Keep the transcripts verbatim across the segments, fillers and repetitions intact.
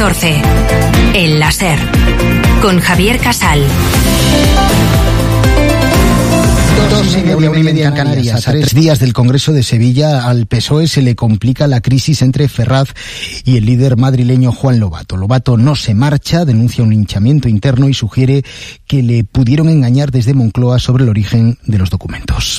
catorce. El láser. Con Javier Casal. Dos y media, una y media en Canarias. A tres días del Congreso de Sevilla, al P S O E se le complica la crisis entre Ferraz y el líder madrileño Juan Lobato. Lobato no se marcha, denuncia un linchamiento interno y sugiere que le pudieron engañar desde Moncloa sobre el origen de los documentos.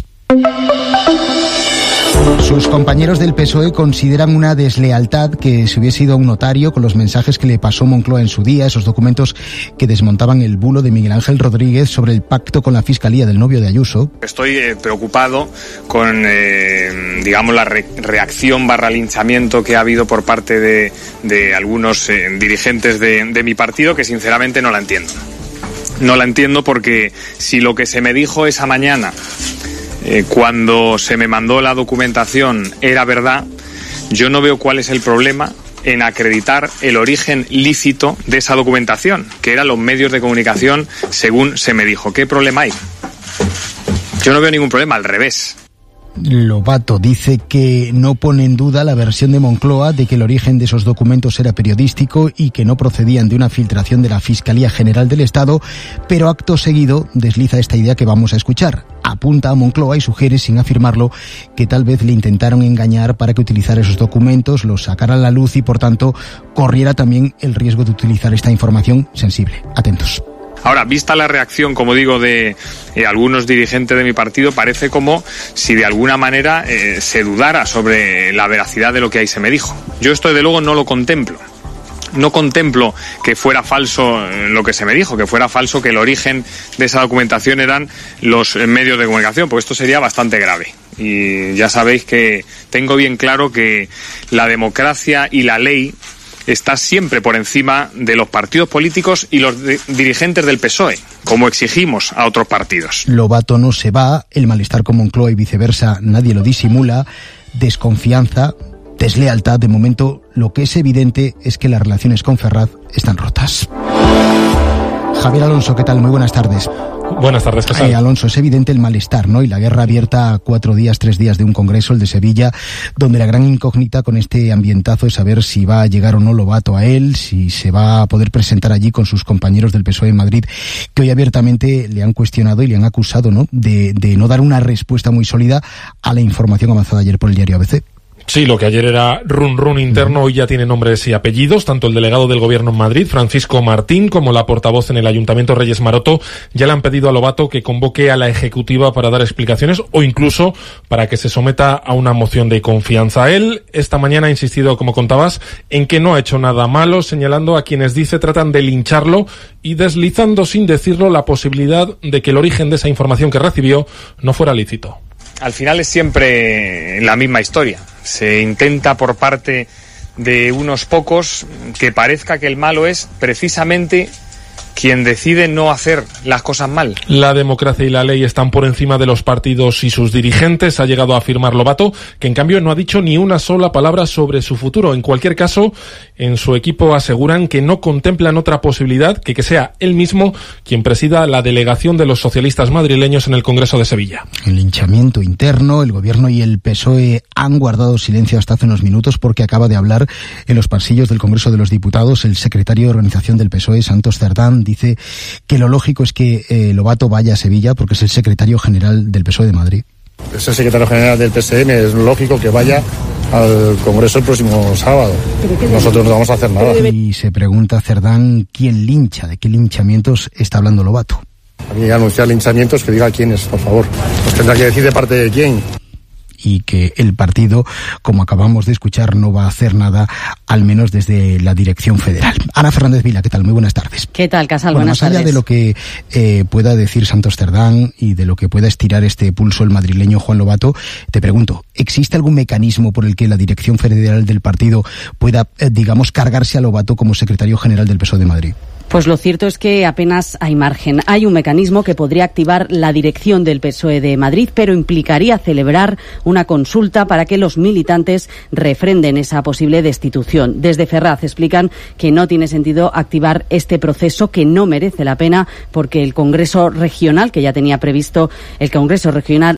Sus compañeros del P S O E consideran una deslealtad que se hubiese ido a un notario con los mensajes que le pasó Moncloa en su día, esos documentos que desmontaban el bulo de Miguel Ángel Rodríguez sobre el pacto con la Fiscalía del novio de Ayuso. Estoy eh, preocupado con, eh, digamos, la re- reacción barra linchamiento que ha habido por parte de, de algunos eh, dirigentes de, de mi partido, que sinceramente no la entiendo. No la entiendo porque si lo que se me dijo esa mañana, Eh, cuando se me mandó la documentación, era verdad, yo no veo cuál es el problema en acreditar el origen lícito de esa documentación, que eran los medios de comunicación según se me dijo. ¿Qué problema hay? Yo no veo ningún problema, al revés. Lobato dice que no pone en duda la versión de Moncloa de que el origen de esos documentos era periodístico y que no procedían de una filtración de la Fiscalía General del Estado, pero acto seguido desliza esta idea que vamos a escuchar. Apunta a Moncloa y sugiere, sin afirmarlo, que tal vez le intentaron engañar para que utilizara esos documentos, los sacara a la luz y, por tanto, corriera también el riesgo de utilizar esta información sensible. Atentos. Ahora, vista la reacción, como digo, de eh, algunos dirigentes de mi partido, parece como si de alguna manera eh, se dudara sobre la veracidad de lo que ahí se me dijo. Yo esto, desde luego, no lo contemplo. No contemplo que fuera falso lo que se me dijo, que fuera falso que el origen de esa documentación eran los medios de comunicación, porque esto sería bastante grave. Y ya sabéis que tengo bien claro que la democracia y la ley está siempre por encima de los partidos políticos y los de- dirigentes del P S O E, como exigimos a otros partidos. Lobato no se va, el malestar con Moncloa y viceversa nadie lo disimula, desconfianza, deslealtad. De momento, lo que es evidente es que las relaciones con Ferraz están rotas. Javier Alonso, ¿qué tal? Muy buenas tardes. Buenas tardes, Casal. Eh, Alonso, es evidente el malestar, ¿no? Y la guerra abierta a cuatro días, tres días de un congreso, el de Sevilla, donde la gran incógnita con este ambientazo es saber si va a llegar o no Lobato a él, si se va a poder presentar allí con sus compañeros del P S O E en Madrid, que hoy abiertamente le han cuestionado y le han acusado, ¿no?, de, de no dar una respuesta muy sólida a la información avanzada ayer por el diario A B C. Sí, lo que ayer era run run interno hoy ya tiene nombres y apellidos. Tanto el delegado del Gobierno en Madrid, Francisco Martín, como la portavoz en el Ayuntamiento, Reyes Maroto, ya le han pedido a Lobato que convoque a la Ejecutiva para dar explicaciones o incluso para que se someta a una moción de confianza. Él esta mañana ha insistido, como contabas, en que no ha hecho nada malo, señalando a quienes dice tratan de lincharlo y deslizando sin decirlo la posibilidad de que el origen de esa información que recibió no fuera lícito. Al final es siempre la misma historia. Se intenta por parte de unos pocos que parezca que el malo es precisamente quien decide no hacer las cosas mal. La democracia y la ley están por encima de los partidos y sus dirigentes, ha llegado a afirmar Lobato, que en cambio no ha dicho ni una sola palabra sobre su futuro. En cualquier caso, en su equipo aseguran que no contemplan otra posibilidad que que sea él mismo quien presida la delegación de los socialistas madrileños en el Congreso de Sevilla. El linchamiento interno, el Gobierno y el P S O E han guardado silencio hasta hace unos minutos porque acaba de hablar en los pasillos del Congreso de los Diputados el secretario de organización del P S O E, Santos Cerdán. Dice que lo lógico es que eh, Lobato vaya a Sevilla porque es el secretario general del P S O E de Madrid. Es el secretario general del P S N, es lógico que vaya al Congreso el próximo sábado. Nosotros no vamos a hacer nada. Y se pregunta Cerdán quién lincha, de qué linchamientos está hablando Lobato. A mí anunciar linchamientos, que diga quiénes, por favor. Pues tendrá que decir de parte de quién. Y que el partido, como acabamos de escuchar, no va a hacer nada, al menos desde la dirección federal. Ana Fernández Vila, ¿qué tal? Muy buenas tardes. ¿Qué tal, Casal? Bueno, buenas más allá tardes. de lo que eh, pueda decir Santos Cerdán y de lo que pueda estirar este pulso el madrileño Juan Lobato, te pregunto, ¿existe algún mecanismo por el que la dirección federal del partido pueda, eh, digamos, cargarse a Lobato como secretario general del P S O E de Madrid? Pues lo cierto es que apenas hay margen. Hay un mecanismo que podría activar la dirección del P S O E de Madrid, pero implicaría celebrar una consulta para que los militantes refrenden esa posible destitución. Desde Ferraz explican que no tiene sentido activar este proceso, que no merece la pena, porque el Congreso Regional, que ya tenía previsto, el Congreso Regional